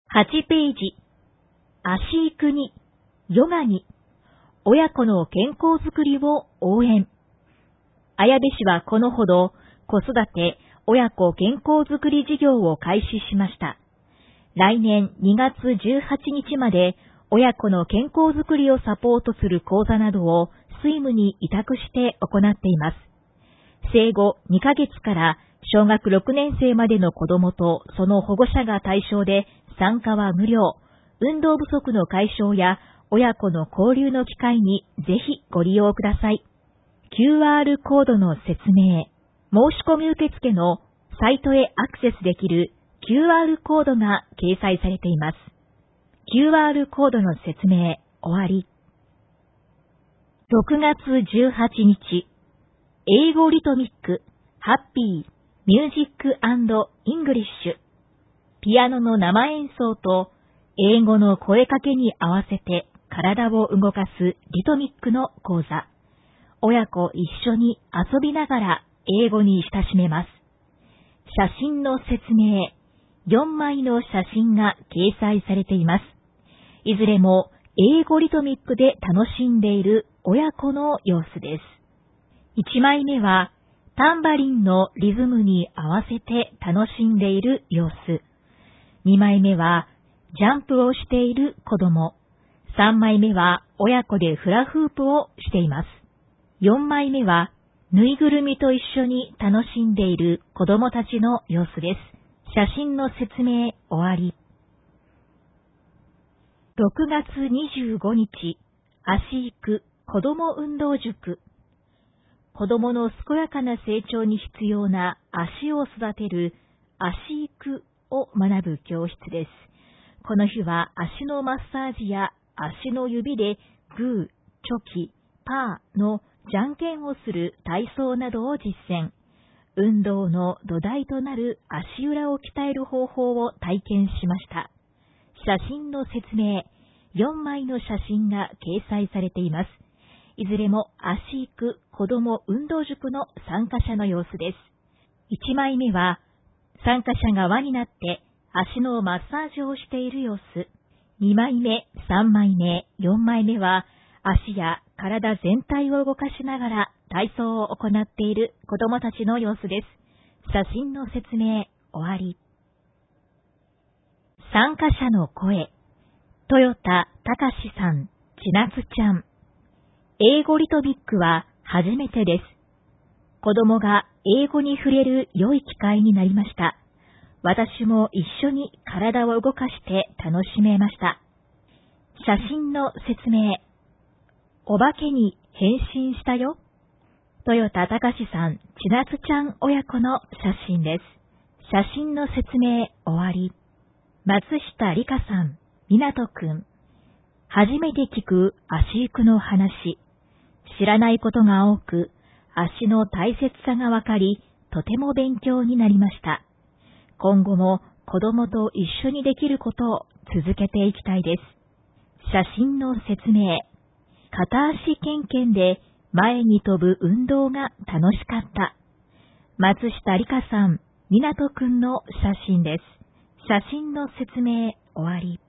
8ページ、足育に、ヨガに、親子の健康づくりを応援。綾部市はこのほど、子育て親子健康づくり事業を開始しました。来年2月18日まで、親子の健康づくりをサポートする講座などをスイムに委託して行っています。生後2ヶ月から小学6年生までの子どもとその保護者が対象で、参加は無料、運動不足の解消や親子の交流の機会にぜひご利用ください。QR コードの説明、申し込み受付のサイトへアクセスできる QR コードが掲載されています。QR コードの説明、終わり。6月18日、英語リトミック、ハッピー、ミュージック&イングリッシュ。ピアノの生演奏と英語の声かけに合わせて体を動かすリトミックの講座。親子一緒に遊びながら英語に親しめます。写真の説明、4枚の写真が掲載されています。いずれも英語リトミックで楽しんでいる親子の様子です。1枚目はタンバリンのリズムに合わせて楽しんでいる様子。2枚目はジャンプをしている子供。3枚目は親子でフラフープをしています。4枚目はぬいぐるみと一緒に楽しんでいる子供たちの様子です。写真の説明終わり。6月25日、足育子供運動塾。子供の健やかな成長に必要な足を育てる足育を学ぶ教室です。この日は足のマッサージや足の指でグー、チョキ、パーのじゃんけんをする体操などを実践。運動の土台となる足裏を鍛える方法を体験しました。写真の説明、4枚の写真が掲載されています。いずれも足育子ども運動塾の参加者の様子です。1枚目は参加者が輪になって足のマッサージをしている様子。2枚目、3枚目、4枚目は足や体全体を動かしながら体操を行っている子どもたちの様子です。写真の説明終わり。参加者の声、豊田隆さん、千夏ちゃん。英語リトミックは初めてです。子供が英語に触れる良い機会になりました。私も一緒に体を動かして楽しめました。写真の説明。お化けに変身したよ。豊田隆さん、千夏ちゃん親子の写真です。写真の説明終わり。松下理香さん、湊くん。初めて聞く足育の話。知らないことが多く、足の大切さがわかり、とても勉強になりました。今後も子供と一緒にできることを続けていきたいです。写真の説明。片足ケンケンで前に飛ぶ運動が楽しかった。松下理香さん、湊くんの写真です。写真の説明終わり。